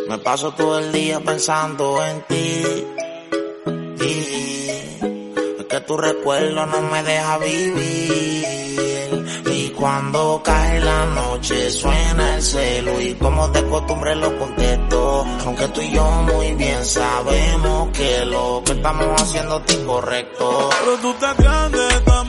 Me paso todo el día pensando en ti. Es que tu recuerdo no me deja vivir. Y cuando cae la noche suena el celu y como de costumbre lo contesto. Aunque tú y yo muy bien sabemos que lo que estamos haciendo es incorrecto. Pero tú estás grande,